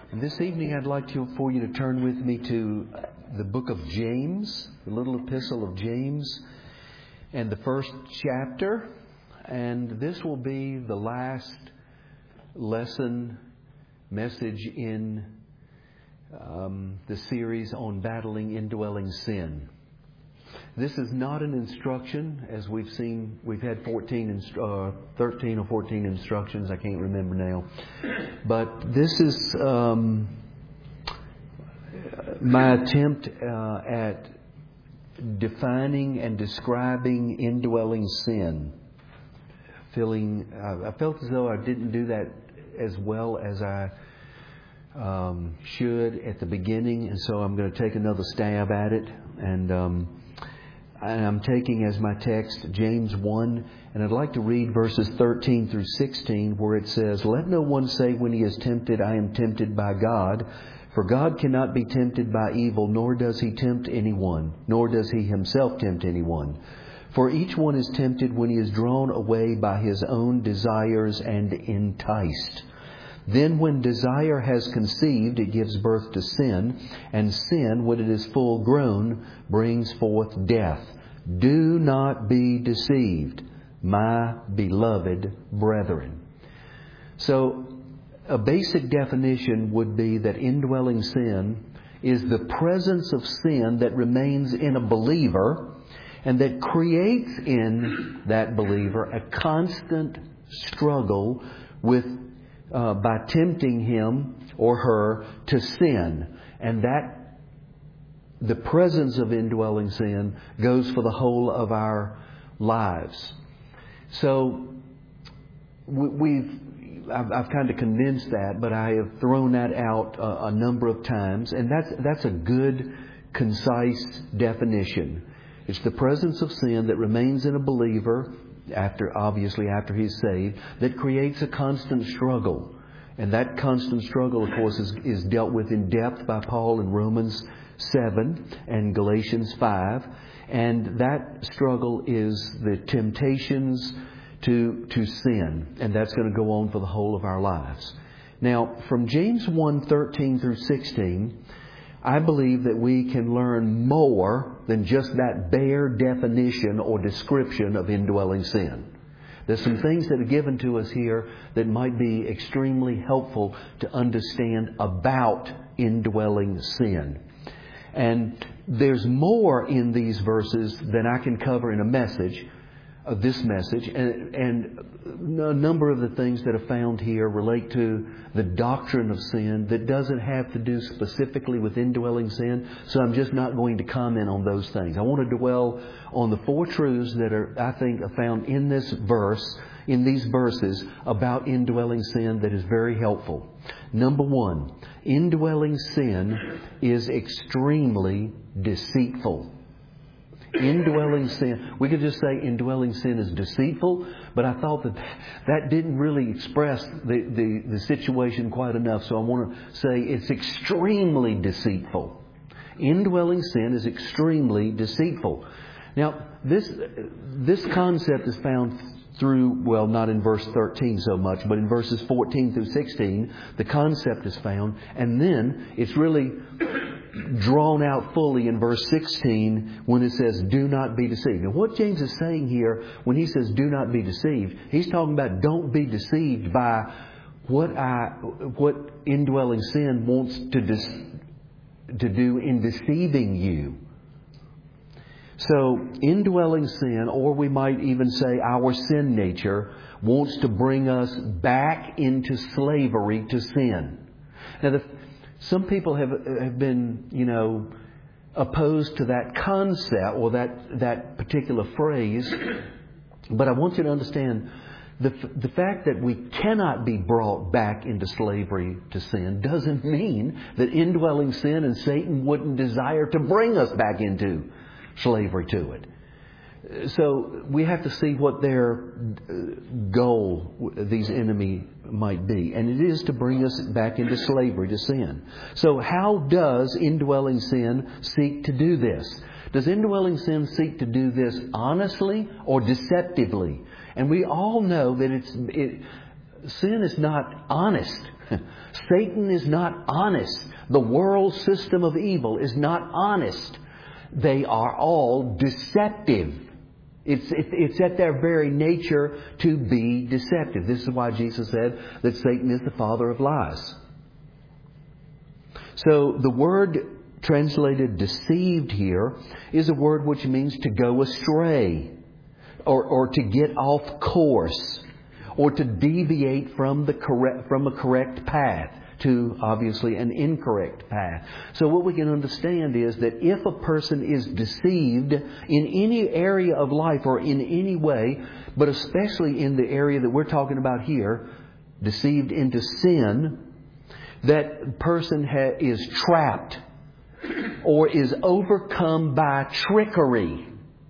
And this evening I'd like for you to turn with me to the book of James, the little epistle of James, and the first chapter. And this will be the last message in the series on battling indwelling sin. This is not an instruction, as we've seen. We've had 13 or 14 instructions. I can't remember now. But this is my attempt at defining and describing indwelling sin. I felt as though I didn't do that as well as I should at the beginning, and so I'm going to take another stab at it. And I'm taking as my text James 1, and I'd like to read verses 13 through 16, where it says, "Let no one say when he is tempted, I am tempted by God. For God cannot be tempted by evil, nor does He tempt anyone, nor does He Himself tempt anyone. For each one is tempted when he is drawn away by his own desires and enticed. Then when desire has conceived, it gives birth to sin, and sin, when it is full grown, brings forth death. Do not be deceived, my beloved brethren." So, a basic definition would be that indwelling sin is the presence of sin that remains in a believer and that creates in that believer a constant struggle with by tempting him or her to sin. And that the presence of indwelling sin goes for the whole of our lives. So I've kind of condensed that, but I have thrown that out a number of times, and that's a good, concise definition. It's the presence of sin that remains in a believer after he's saved, that creates a constant struggle. And that constant struggle, of course, is dealt with in depth by Paul in Romans 7 and Galatians 5. And that struggle is the temptations to sin. And that's going to go on for the whole of our lives. Now, from James 1, 13 through 16, I believe that we can learn more than just that bare definition or description of indwelling sin. There's some things that are given to us here that might be extremely helpful to understand about indwelling sin. And there's more in these verses than I can cover in this message, and a number of the things that are found here relate to the doctrine of sin that doesn't have to do specifically with indwelling sin, so I'm just not going to comment on those things. I want to dwell on the four truths that I think are found in these verses about indwelling sin that is very helpful. Number one, indwelling sin is extremely deceitful. Indwelling sin. We could just say indwelling sin is deceitful, but I thought that didn't really express the situation quite enough. So I want to say it's extremely deceitful. Indwelling sin is extremely deceitful. Now, this concept is found not in verse 13 so much, but in verses 14 through 16, the concept is found, and then it's really drawn out fully in verse 16 when it says, "Do not be deceived." Now, what James is saying here when he says, "Do not be deceived," he's talking about don't be deceived by what indwelling sin wants to do in deceiving you. So, indwelling sin, or we might even say our sin nature, wants to bring us back into slavery to sin. Now, some people have been, opposed to that concept or that particular phrase. But I want you to understand the fact that we cannot be brought back into slavery to sin doesn't mean that indwelling sin and Satan wouldn't desire to bring us back into slavery to it. So we have to see what their goal, these enemy, might be. And it is to bring us back into slavery to sin. So how does indwelling sin seek to do this? Does indwelling sin seek to do this honestly or deceptively? And we all know that sin is not honest. Satan is not honest. The world system of evil is not honest. They are all deceptive. It's at their very nature to be deceptive. This is why Jesus said that Satan is the father of lies. So the word translated deceived here is a word which means to go astray, or to get off course, or to deviate from a correct path to, obviously, an incorrect path. So what we can understand is that if a person is deceived in any area of life or in any way, but especially in the area that we're talking about here, deceived into sin, that person is trapped or is overcome by trickery,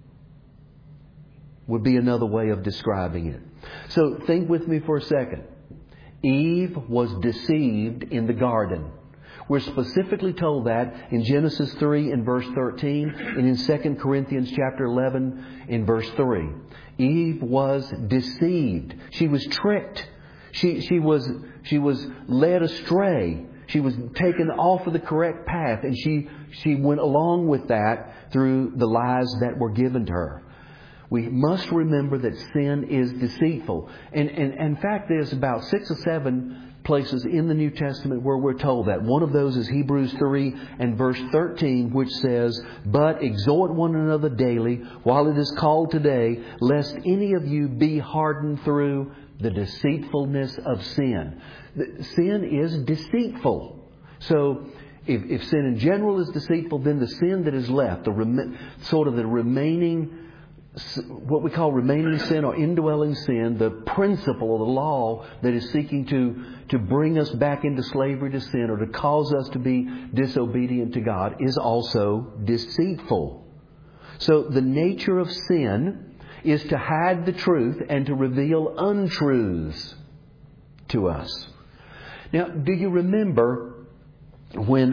would be another way of describing it. So think with me for a second. Eve was deceived in the garden. We're specifically told that in Genesis 3 in verse 13 and in 2 Corinthians chapter 11 in verse 3. Eve was deceived. She was tricked. She was led astray. She was taken off of the correct path, and she went along with that through the lies that were given to her. We must remember that sin is deceitful. And in fact, there's about 6 or 7 places in the New Testament where we're told that. One of those is Hebrews 3 and verse 13, which says, "But exhort one another daily, while it is called today, lest any of you be hardened through the deceitfulness of sin." Sin is deceitful. So if sin in general is deceitful, then the sin that is left, the remaining, what we call remaining sin or indwelling sin, the principle or the law that is seeking to bring us back into slavery to sin or to cause us to be disobedient to God, is also deceitful. So the nature of sin is to hide the truth and to reveal untruths to us. Now, do you remember when,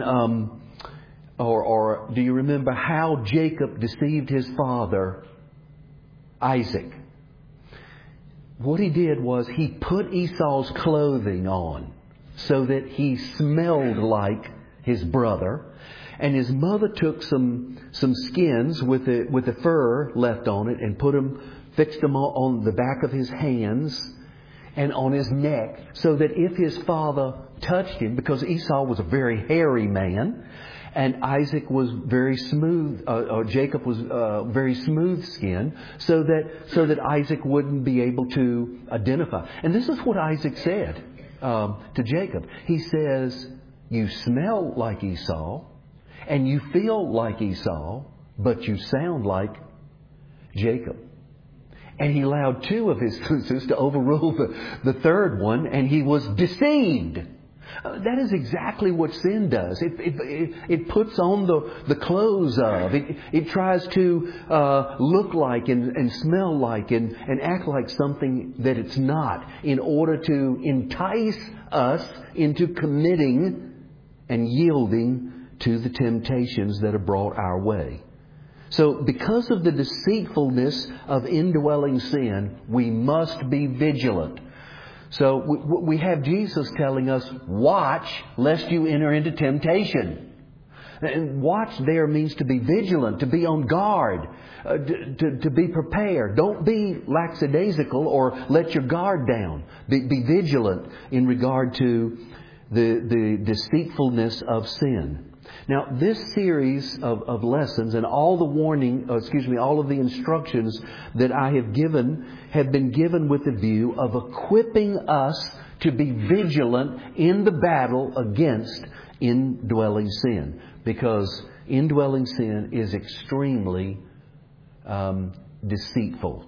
or do you remember how Jacob deceived his father Isaac? What he did was he put Esau's clothing on so that he smelled like his brother. And his mother took some skins with the fur left on it and fixed them on the back of his hands and on his neck, so that if his father touched him, because Esau was a very hairy man, and Isaac was very smooth, or Jacob was very smooth skinned, so that Isaac wouldn't be able to identify. And this is what Isaac said to Jacob. He says, "You smell like Esau, and you feel like Esau, but you sound like Jacob." And he allowed 2 of his sisters to overrule the third one, and he was deceived. That is exactly what sin does. It puts on the clothes of. It tries to look like and smell like and act like something that it's not, in order to entice us into committing and yielding to the temptations that are brought our way. So because of the deceitfulness of indwelling sin, we must be vigilant. So we have Jesus telling us, watch lest you enter into temptation. And watch there means to be vigilant, to be on guard, to be prepared. Don't be lackadaisical or let your guard down. Be vigilant in regard to the deceitfulness of sin. Now, this series of lessons and all of the instructions that I have given have been given with the view of equipping us to be vigilant in the battle against indwelling sin. Because indwelling sin is extremely deceitful.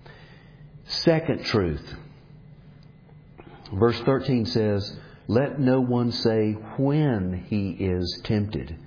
Second truth. Verse 13 says, "Let no one say when he is tempted,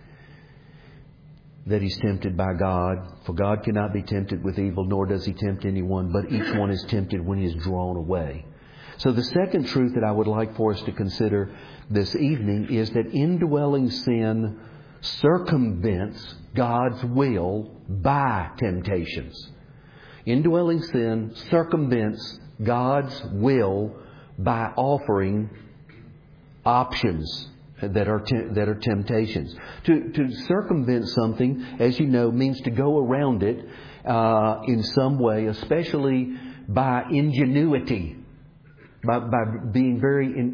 that he's tempted by God. For God cannot be tempted with evil, nor does he tempt anyone, but each one is tempted when he is drawn away." So the second truth that I would like for us to consider this evening is that indwelling sin circumvents God's will by temptations. Indwelling sin circumvents God's will by offering options that are temptations. To circumvent something, as you know, means to go around it in some way, especially by ingenuity, by being very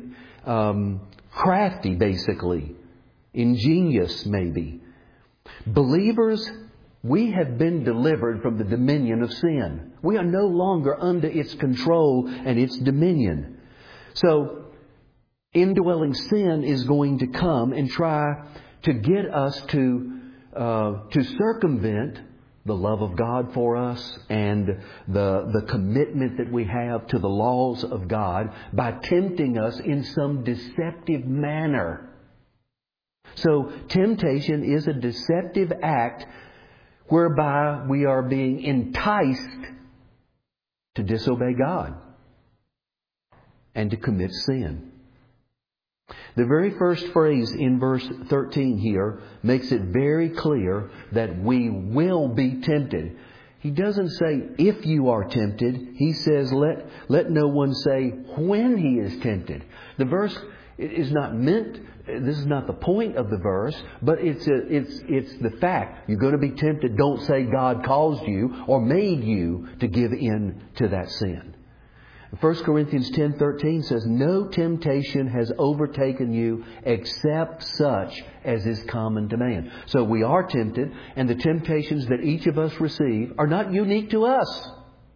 crafty, basically, ingenious, maybe. Believers, we have been delivered from the dominion of sin. We are no longer under its control and its dominion. So, indwelling sin is going to come and try to get us to circumvent the love of God for us and the commitment that we have to the laws of God by tempting us in some deceptive manner. So temptation is a deceptive act whereby we are being enticed to disobey God and to commit sin. The very first phrase in verse 13 here makes it very clear that we will be tempted. He doesn't say if you are tempted. He says let no one say when he is tempted. The verse is not meant, this is not the point of the verse, but it's the fact. You're going to be tempted. Don't say God caused you or made you to give in to that sin. 1 Corinthians 10:13 says, no temptation has overtaken you except such as is common to man. So we are tempted, and the temptations that each of us receive are not unique to us.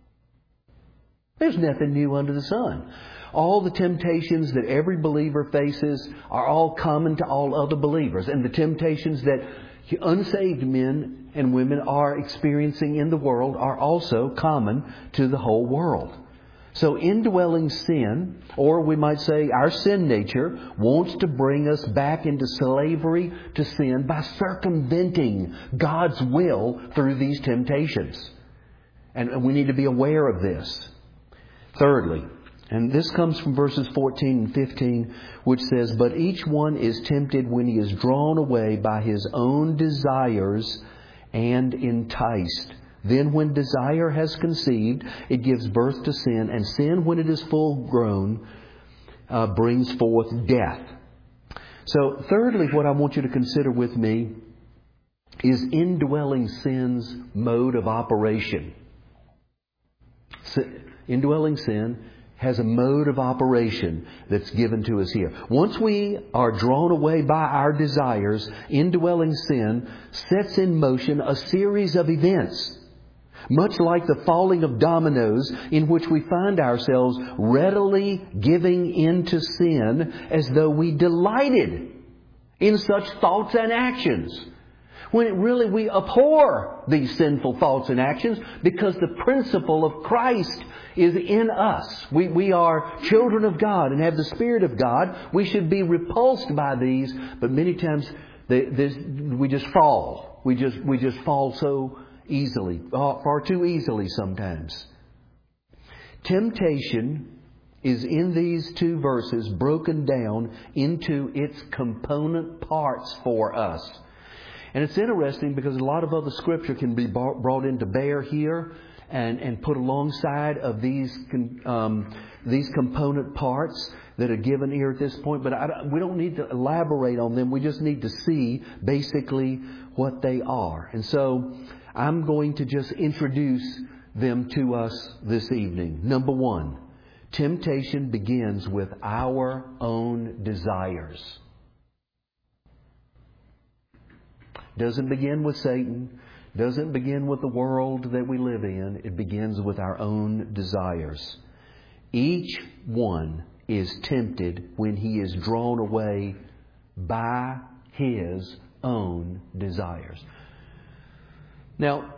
There's nothing new under the sun. All the temptations that every believer faces are all common to all other believers. And the temptations that unsaved men and women are experiencing in the world are also common to the whole world. So indwelling sin, or we might say our sin nature, wants to bring us back into slavery to sin by circumventing God's will through these temptations. And we need to be aware of this. Thirdly, and this comes from verses 14 and 15, which says, but each one is tempted when he is drawn away by his own desires and enticed. Then when desire has conceived, it gives birth to sin. And sin, when it is full grown, brings forth death. So thirdly, what I want you to consider with me is indwelling sin's mode of operation. Indwelling sin has a mode of operation that's given to us here. Once we are drawn away by our desires, indwelling sin sets in motion a series of events, much like the falling of dominoes, in which we find ourselves readily giving in to sin as though we delighted in such thoughts and actions, when really we abhor these sinful thoughts and actions because the principle of Christ is in us. We are children of God and have the Spirit of God. We should be repulsed by these, but many times we just fall. We just fall so easily, far too easily sometimes. Temptation is in these two verses broken down into its component parts for us. And it's interesting because a lot of other scripture can be brought into bear here and put alongside of these component parts that are given here at this point. But we don't need to elaborate on them. We just need to see basically what they are. And so I'm going to just introduce them to us this evening. Number one, temptation begins with our own desires. Doesn't begin with Satan. Doesn't begin with the world that we live in. It begins with our own desires. Each one is tempted when he is drawn away by his own desires. Now,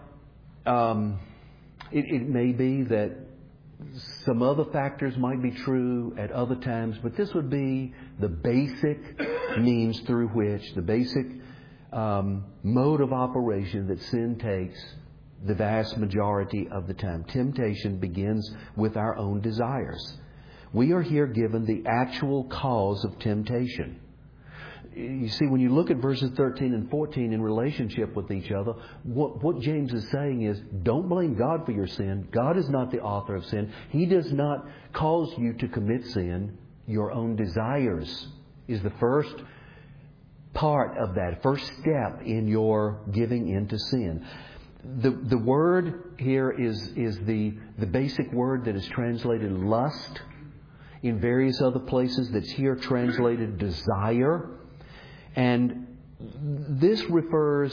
it may be that some other factors might be true at other times, but this would be the basic means through which, the basic mode of operation that sin takes the vast majority of the time. Temptation begins with our own desires. We are here given the actual cause of temptation. You see, when you look at verses 13 and 14 in relationship with each other, what James is saying is, don't blame God for your sin. God is not the author of sin. He does not cause you to commit sin. Your own desires is the first part of that, first step in your giving into sin. The word here is the basic word that is translated lust. In various other places that's here translated desire. And this refers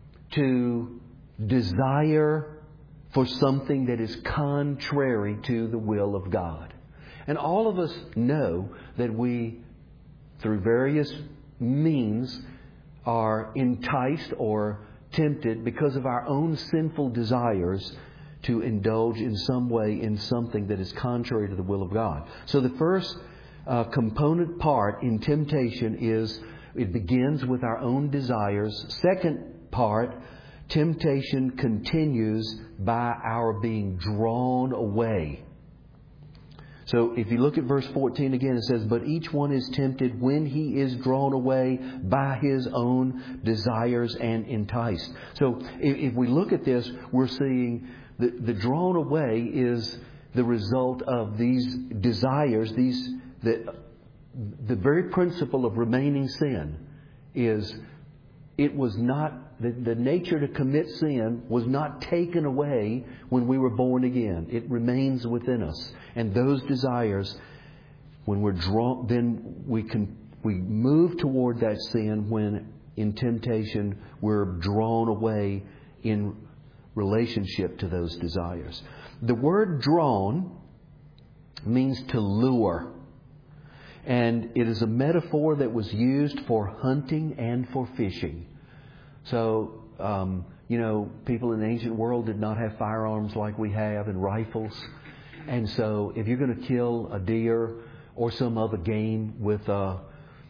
to desire for something that is contrary to the will of God. And all of us know that we, through various means, are enticed or tempted because of our own sinful desires to indulge in some way in something that is contrary to the will of God. So the first component part in temptation is it begins with our own desires. Second part, temptation continues by our being drawn away. So if you look at verse 14 again, it says, "But each one is tempted when he is drawn away by his own desires and enticed." So if we look at this, we're seeing the drawn away is the result of these desires. The very principle of remaining sin is it was not, the nature to commit sin was not taken away when we were born again. It remains within us. And those desires, when we're drawn, then we move toward that sin when in temptation we're drawn away in relationship to those desires. The word drawn means to lure. And it is a metaphor that was used for hunting and for fishing. So, people in the ancient world did not have firearms like we have and rifles. And so if you're going to kill a deer or some other game with a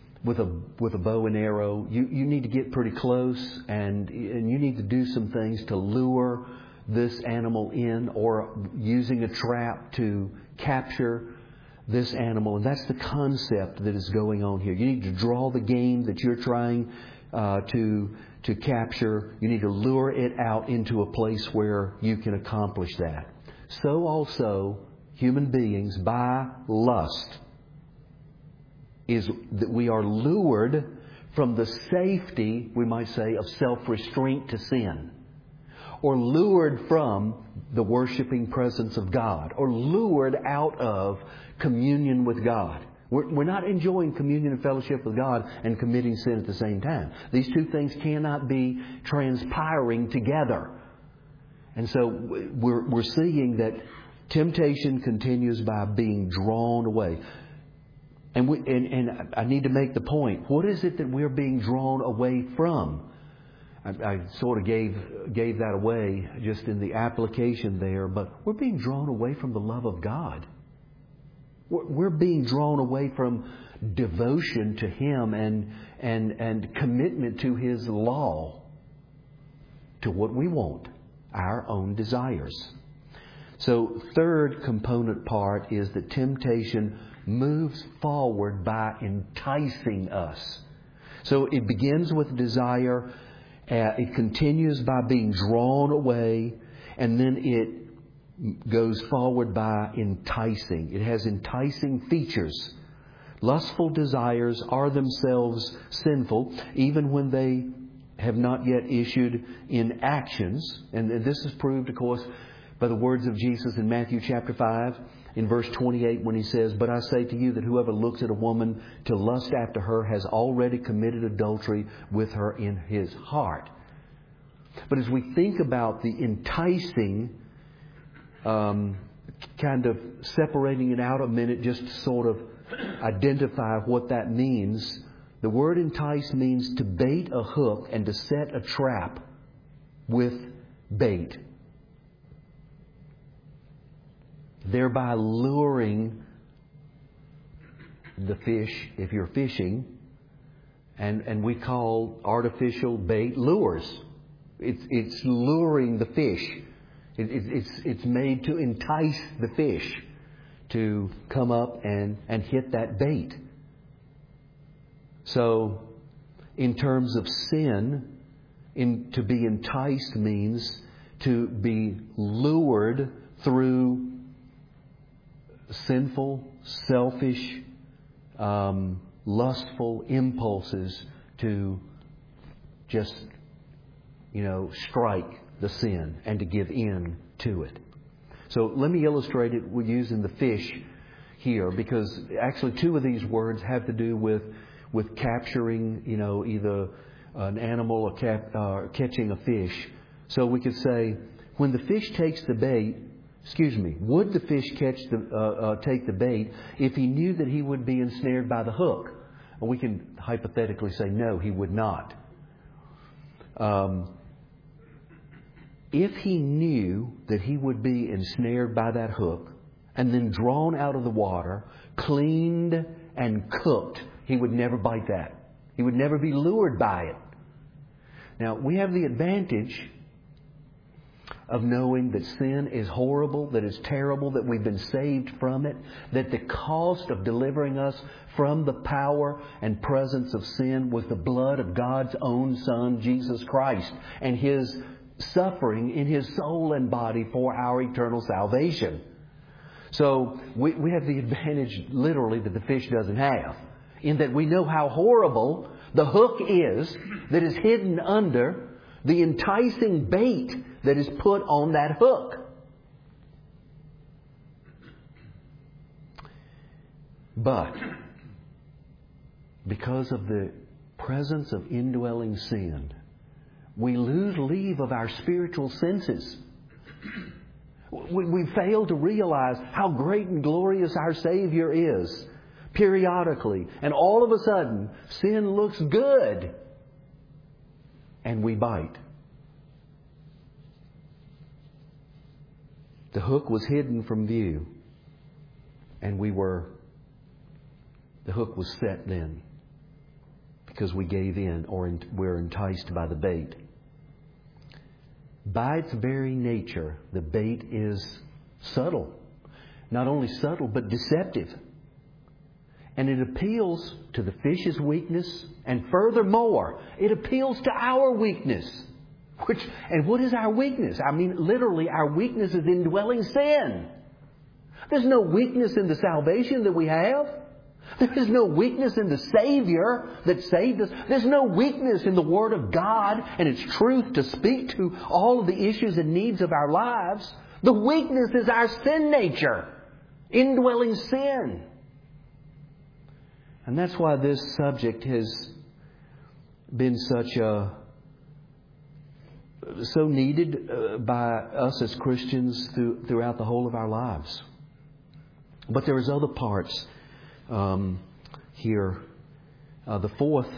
bow and arrow, you need to get pretty close and you need to do some things to lure this animal in, or using a trap to capture this animal. And that's the concept that is going on here. You need to draw the game that you're trying to capture. You need to lure it out into a place where you can accomplish that. So also, human beings, by lust, is that we are lured from the safety, we might say, of self-restraint to sin. Or lured from the worshiping presence of God. Or lured out of communion with God. We're not enjoying communion and fellowship with God and committing sin at the same time. These two things cannot be transpiring together. And so we're seeing that temptation continues by being drawn away. And I need to make the point. What is it that we're being drawn away from? I sort of gave that away just in the application there, but we're being drawn away from the love of God. We're being drawn away from devotion to Him and commitment to His law, to what we want, our own desires. So third component part is that temptation moves forward by enticing us. So it begins with desire, it continues by being drawn away, and then it goes forward by enticing. It has enticing features. Lustful desires are themselves sinful, even when they have not yet issued in actions. And this is proved, of course, by the words of Jesus in Matthew chapter 5, in verse 28, when He says, "But I say to you that whoever looks at a woman to lust after her has already committed adultery with her in his heart." But as we think about the enticing, kind of separating it out a minute just to sort of identify what that means, the word entice means to bait a hook and to set a trap with bait, thereby luring the fish, if you're fishing, and we call artificial bait lures. It's luring the fish. It's made to entice the fish to come up and hit that bait. So, in terms of sin, to be enticed means to be lured through sinful, selfish, lustful impulses to just, strike the sin and to give in to it. So let me illustrate it with using the fish here, because actually two of these words have to do with capturing, either an animal or catching a fish. So we could say, when the fish takes the bait, would the fish take the bait if he knew that he would be ensnared by the hook? And we can hypothetically say, no, he would not. If he knew that he would be ensnared by that hook and then drawn out of the water, cleaned and cooked, he would never bite that. He would never be lured by it. Now, we have the advantage of knowing that sin is horrible, that it's terrible, that we've been saved from it, that the cost of delivering us from the power and presence of sin was the blood of God's own Son, Jesus Christ, and His suffering in His soul and body for our eternal salvation. So we have the advantage, literally, that the fish doesn't have, in that we know how horrible the hook is that is hidden under the enticing bait that is put on that hook. But because of the presence of indwelling sin, we lose leave of our spiritual senses. We fail to realize how great and glorious our Savior is periodically. And all of a sudden, sin looks good. And we bite. The hook was hidden from view. And the hook was set then. Because we gave in or we're enticed by the bait. By its very nature, the bait is subtle. Not only subtle, but deceptive. And it appeals to the fish's weakness. And furthermore, it appeals to our weakness. And what is our weakness? I mean, literally, our weakness is indwelling sin. There's no weakness in the salvation that we have. There is no weakness in the Savior that saved us. There's no weakness in the Word of God and its truth to speak to all of the issues and needs of our lives. The weakness is our sin nature, indwelling sin. And that's why this subject has been so needed by us as Christians throughout the whole of our lives. But there is other parts here. The fourth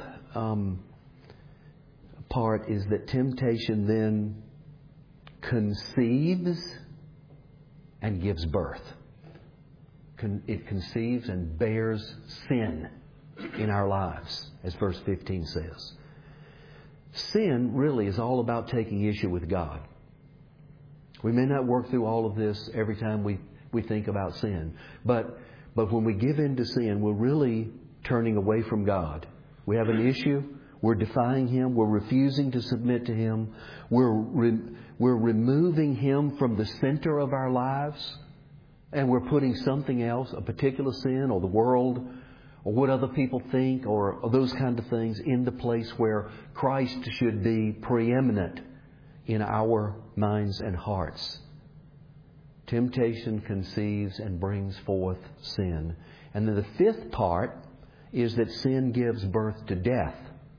part is that temptation then conceives and gives birth. It conceives and bears sin in our lives, as verse 15 says. Sin really is all about taking issue with God. We may not work through all of this every time we think about sin, but when we give in to sin, we're really turning away from God. We have an issue. We're defying Him. We're refusing to submit to Him. We're removing Him from the center of our lives. And we're putting something else, a particular sin or the world or what other people think or those kind of things, in the place where Christ should be preeminent in our minds and hearts. Temptation conceives and brings forth sin. And then the fifth part is that sin gives birth to death.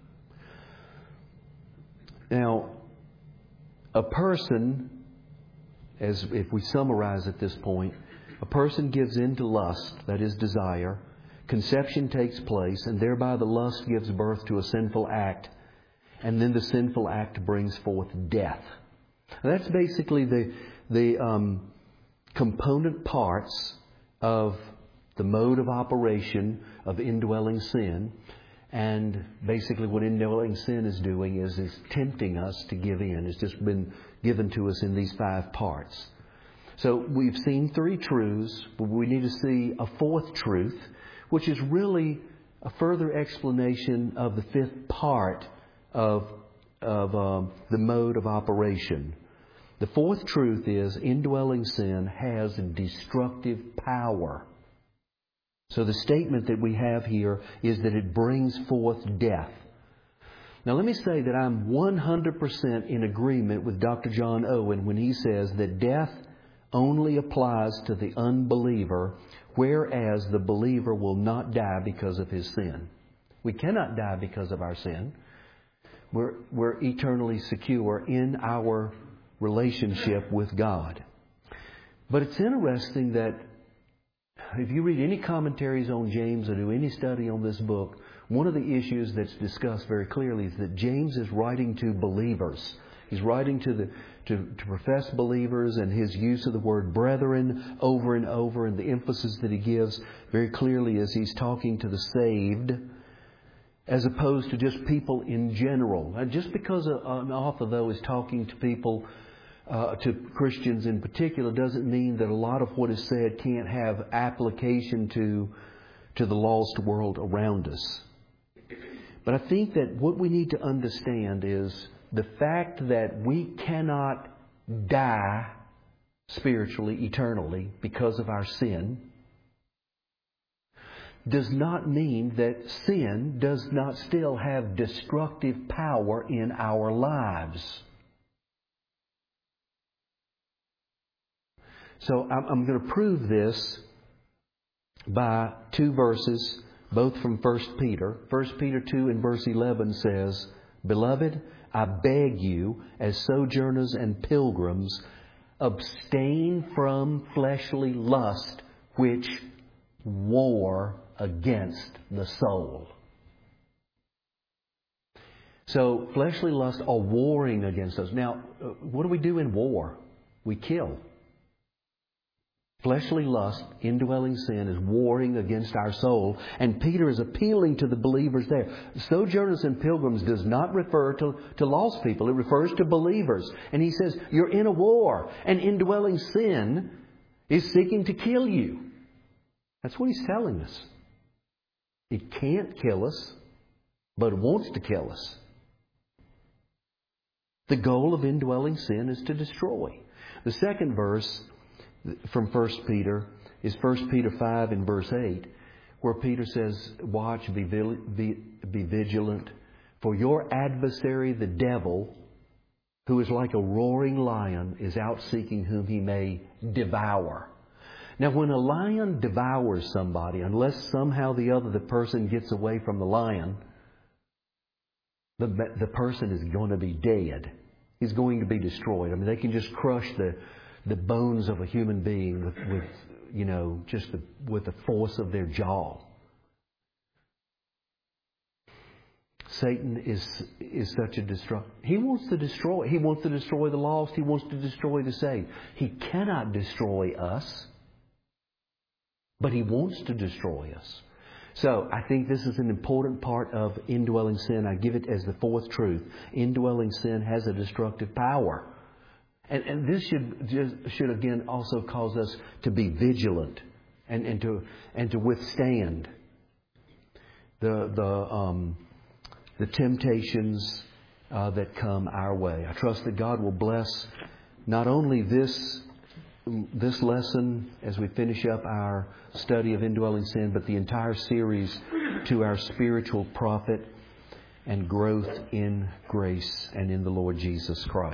Now, a person, as if we summarize at this point, a person gives in to lust, that is desire. Conception takes place, and thereby the lust gives birth to a sinful act. And then the sinful act brings forth death. Now, that's basically the component parts of the mode of operation of indwelling sin. And basically what indwelling sin is doing is tempting us to give in. It's just been given to us in these 5 parts. So we've seen 3 truths, but we need to see a 4th truth, which is really a further explanation of the 5th part of the mode of operation. The 4th truth is indwelling sin has destructive power. So the statement that we have here is that it brings forth death. Now let me say that I'm 100% in agreement with Dr. John Owen when he says that death only applies to the unbeliever, whereas the believer will not die because of his sin. We cannot die because of our sin. We're eternally secure in our relationship with God. But it's interesting that if you read any commentaries on James or do any study on this book, one of the issues that's discussed very clearly is that James is writing to believers. He's writing to professed believers, and his use of the word brethren over and over, and the emphasis that he gives very clearly is he's talking to the saved as opposed to just people in general. Now, just because an author, though, is talking to people, to Christians in particular, doesn't mean that a lot of what is said can't have application to the lost world around us. But I think that what we need to understand is the fact that we cannot die spiritually, eternally, because of our sin, does not mean that sin does not still have destructive power in our lives. So I'm going to prove this by two verses, both from 1 Peter. 1 Peter 2 and verse 11 says, "Beloved, I beg you, as sojourners and pilgrims, abstain from fleshly lust, which war against the soul." So fleshly lusts are warring against us. Now, what do we do in war? We kill. Fleshly lust, indwelling sin, is warring against our soul. And Peter is appealing to the believers there. Sojourners and pilgrims does not refer to lost people. It refers to believers. And he says, you're in a war. And indwelling sin is seeking to kill you. That's what he's telling us. It can't kill us, but it wants to kill us. The goal of indwelling sin is to destroy. The second verse from 1 Peter is 1 Peter 5 and verse 8, where Peter says, "Watch, be vigilant, for your adversary, the devil, who is like a roaring lion, is out seeking whom he may devour." Now, when a lion devours somebody, unless somehow the other the person gets away from the lion, the person is going to be dead. He's going to be destroyed. I mean, they can just crush the bones of a human being with the force of their jaw. Satan is such a destructor. He wants to destroy. He wants to destroy the lost. He wants to destroy the saved. He cannot destroy us, but he wants to destroy us. So I think this is an important part of indwelling sin. I give it as the fourth truth. Indwelling sin has a destructive power. And this should again also cause us to be vigilant and to withstand the temptations that come our way. I trust that God will bless not only this lesson as we finish up our study of indwelling sin, but the entire series to our spiritual profit and growth in grace and in the Lord Jesus Christ.